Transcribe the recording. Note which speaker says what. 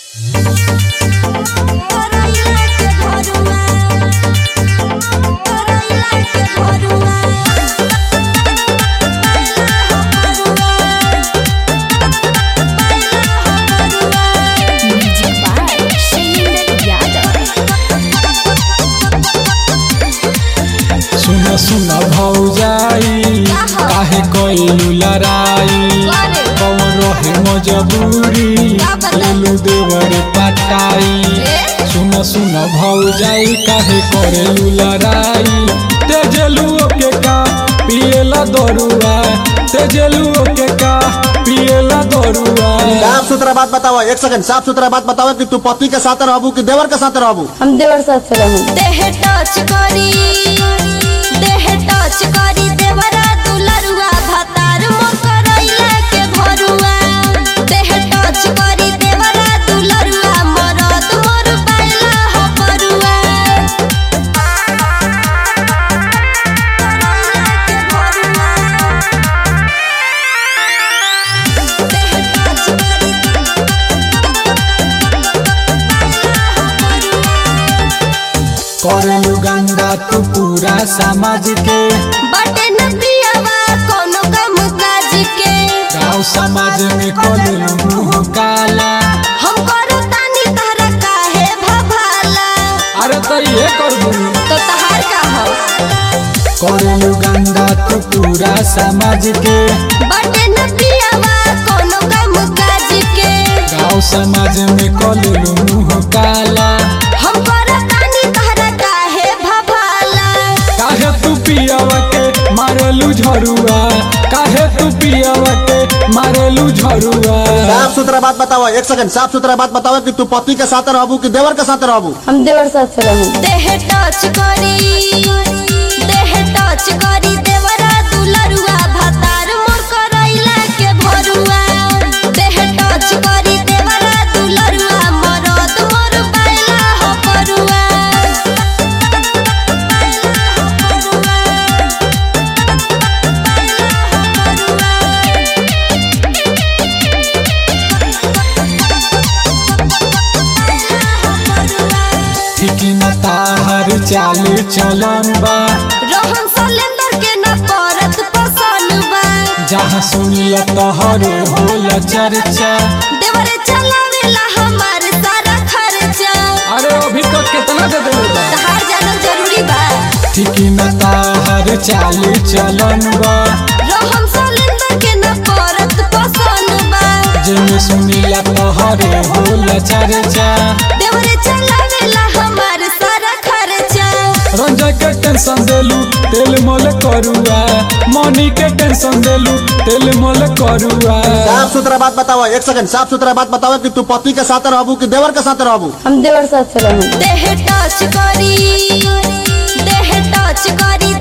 Speaker 1: सुन भौजाई काहे कइलू लड़ाई कौन रहे मजबूरी लेलू देवर पटाई। सुन भौजाई काहे करेलू लड़ाई तेजलू के का पिएला दरुआ तेजलू के का पिएला दरुआ।
Speaker 2: साफ सुथरा बात बताओ, एक सेकंड साफ सुथरा बात बताओ कि तू पति के साथ रहबू कि देवर के साथ रहबू?
Speaker 3: हम देवर साथ से रहूं।
Speaker 4: देह टच करी देवरा दुलरुआ भतार मोर करैला के भरुआ। देह टच करी देवरा दुलरुआ मरद मोर पाइला हो परुआ।
Speaker 1: करेलू गंगा तू पूरा समाज के
Speaker 4: बटे न पियावा कोनो काम काज के
Speaker 1: गाँव समाज में करेलू मुँह काला।
Speaker 4: हम करो तानी तहरा काहे भभाला।
Speaker 1: अरे तो ये कर दू
Speaker 4: तो तहार का हो
Speaker 1: करेलू गंगा तू पूरा समाज के
Speaker 4: बटे न पियावा कोनो काम काज के
Speaker 1: गाँव समाज में करेलू मुँह काला।
Speaker 4: हम करो तानी तहरा काहे भभाला।
Speaker 1: काहे तू पियावा के मारेलू झरुआ काहे तू पियावा के मारेलू झरुआ।
Speaker 2: साफ सुथरा बात बताओ, एक सेकंड साफ सुथरा बात बताओ कि तू पति के साथ रहबू कि देवर के साथ रहबू?
Speaker 3: हम देवर साथ से रहूं।
Speaker 4: देह टच करी देवरा दुलरुआ भतार मोर करैला के भरुआ। देह टच करी देवरा दुलरुआ मरद मोर पाइला हो परुआ।
Speaker 1: ठीक न ताहर चाल चलन बा
Speaker 4: रोहन सलेंदर के न परत पसंद बा।
Speaker 1: जहाँ सुनिया तोहरे होला चर्चा।
Speaker 4: देवरे चलावेला हमार सारा खर्चा।
Speaker 1: अरे अभी तक कितना दे देले बा?
Speaker 4: तहार जानल जरूरी बा।
Speaker 1: ठीक न ताहर चाल चलन बा
Speaker 4: रोहन सलेंदर के न परत पसंद बा।
Speaker 1: जेमे सुनिया तोहरे होला चर्चा।
Speaker 4: देवरे चलावेला हमार सारा खर्चा।
Speaker 1: रंजा के टेंशन देलू तेल मोल करुआ मनी के टेंशन देलू तेल मोल करुआ।
Speaker 2: साफ सुथरा बात बताओ, एक सेकंड साफ सुथरा बात बताओ कि तू पति के साथ रहबू कि देवर के साथ रहबू?
Speaker 3: हम देवर साथ से रहूं।
Speaker 4: देह टच करी